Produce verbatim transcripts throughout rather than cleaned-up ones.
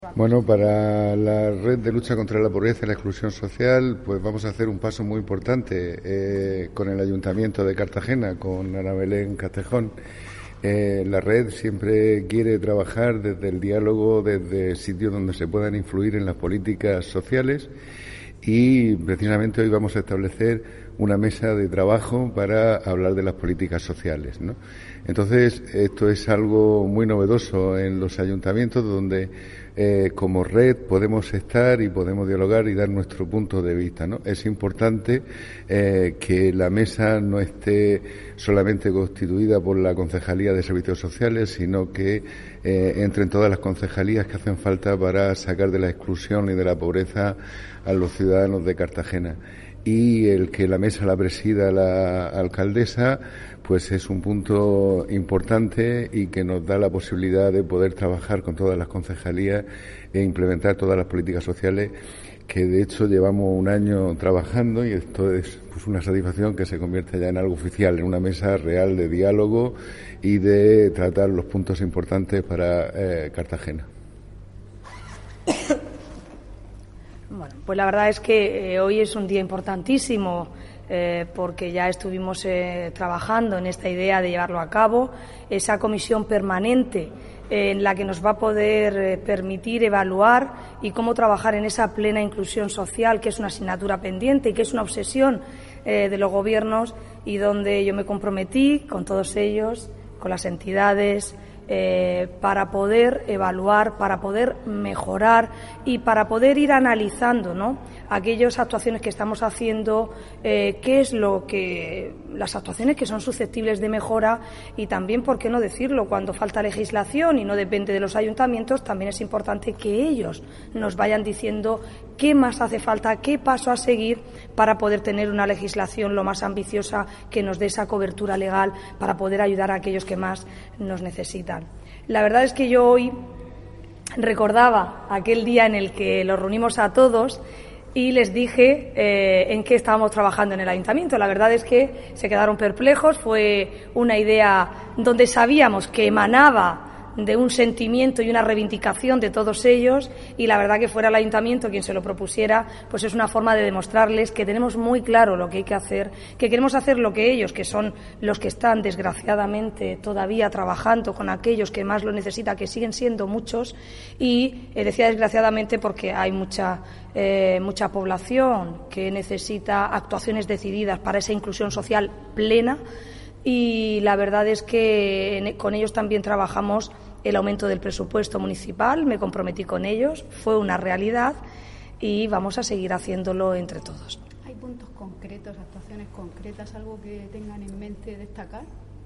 Bueno, para la Red de Lucha contra la Pobreza y la Exclusión Social, pues vamos a hacer un paso muy importante eh, con el Ayuntamiento de Cartagena, con Ana Belén Castejón. Eh, la red siempre quiere trabajar desde el diálogo, desde sitios donde se puedan influir en las políticas sociales, y precisamente hoy vamos a establecer una mesa de trabajo para hablar de las políticas sociales, ¿no? Entonces, esto es algo muy novedoso en los ayuntamientos, donde eh, como red podemos estar y podemos dialogar y dar nuestro punto de vista, ¿no? Es importante eh, que la mesa no esté solamente constituida por la Concejalía de Servicios Sociales, sino que eh, entren todas las concejalías que hacen falta para sacar de la exclusión y de la pobreza a los ciudadanos de Cartagena. Y el que la mesa la presida la alcaldesa, pues es un punto importante y que nos da la posibilidad de poder trabajar con todas las concejalías e implementar todas las políticas sociales, que de hecho llevamos un año trabajando, y esto es pues una satisfacción que se convierte ya en algo oficial, en una mesa real de diálogo y de tratar los puntos importantes para eh, Cartagena. Bueno, pues la verdad es que eh, hoy es un día importantísimo eh, porque ya estuvimos eh, trabajando en esta idea de llevarlo a cabo, esa comisión permanente eh, en la que nos va a poder eh, permitir evaluar y cómo trabajar en esa plena inclusión social, que es una asignatura pendiente y que es una obsesión eh, de los gobiernos, y donde yo me comprometí con todos ellos, con las entidades, Eh, para poder evaluar, para poder mejorar y para poder ir analizando, ¿no?, aquellas actuaciones que estamos haciendo, eh, qué es lo que, las actuaciones que son susceptibles de mejora, y también, por qué no decirlo, cuando falta legislación y no depende de los ayuntamientos, también es importante que ellos nos vayan diciendo qué más hace falta, qué paso a seguir para poder tener una legislación lo más ambiciosa, que nos dé esa cobertura legal para poder ayudar a aquellos que más nos necesitan. La verdad es que yo hoy recordaba aquel día en el que los reunimos a todos y les dije eh, en qué estábamos trabajando en el ayuntamiento. La verdad es que se quedaron perplejos. Fue una idea donde sabíamos que emanaba de un sentimiento y una reivindicación de todos ellos, y la verdad que fuera el ayuntamiento quien se lo propusiera, pues es una forma de demostrarles que tenemos muy claro lo que hay que hacer, que queremos hacer lo que ellos, que son los que están desgraciadamente todavía trabajando con aquellos que más lo necesitan, que siguen siendo muchos, y eh, decía desgraciadamente porque hay mucha eh, mucha población que necesita actuaciones decididas para esa inclusión social plena. Y la verdad es que con ellos también trabajamos el aumento del presupuesto municipal, me comprometí con ellos, fue una realidad y vamos a seguir haciéndolo entre todos. ¿Hay puntos concretos, actuaciones concretas, algo que tengan en mente destacar?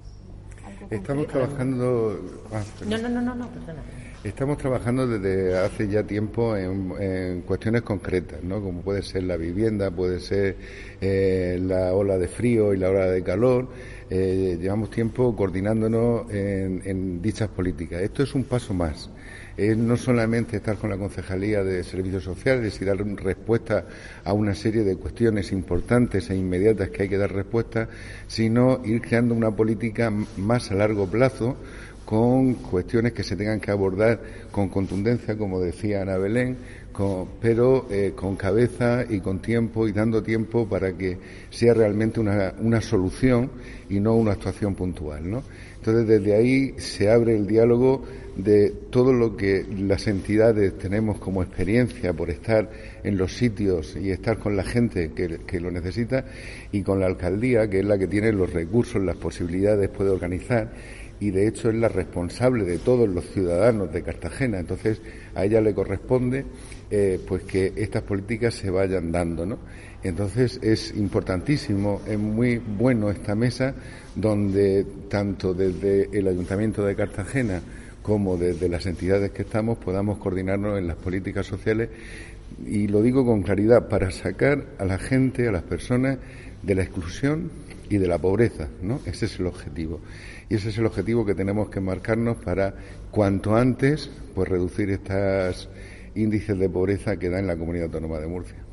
Estamos trabajando... Ah, no, no, no, no, no, perdona. Estamos trabajando desde hace ya tiempo en, en cuestiones concretas, ¿no?, como puede ser la vivienda, puede ser eh, la ola de frío y la ola de calor. Eh, llevamos tiempo coordinándonos en, en dichas políticas. Esto es un paso más. Es no solamente estar con la Concejalía de Servicios Sociales y dar respuesta a una serie de cuestiones importantes e inmediatas que hay que dar respuesta, sino ir creando una política más a largo plazo, con cuestiones que se tengan que abordar con contundencia, como decía Ana Belén, con, pero eh, con cabeza y con tiempo, y dando tiempo para que sea realmente una, una solución y no una actuación puntual, ¿no? Entonces, desde ahí se abre el diálogo de todo lo que las entidades tenemos como experiencia por estar en los sitios y estar con la gente que, que lo necesita, y con la alcaldía, que es la que tiene los recursos, las posibilidades, puede organizar, y de hecho es la responsable de todos los ciudadanos de Cartagena. Entonces a ella le corresponde eh, pues que estas políticas se vayan dando, ¿no? Entonces es importantísimo, es muy bueno esta mesa, donde tanto desde el Ayuntamiento de Cartagena como desde las entidades que estamos podamos coordinarnos en las políticas sociales, y lo digo con claridad, para sacar a la gente, a las personas, de la exclusión y de la pobreza, ¿no? Ese es el objetivo. Y ese es el objetivo que tenemos que marcarnos para, cuanto antes, pues reducir estos índices de pobreza que da en la Comunidad Autónoma de Murcia.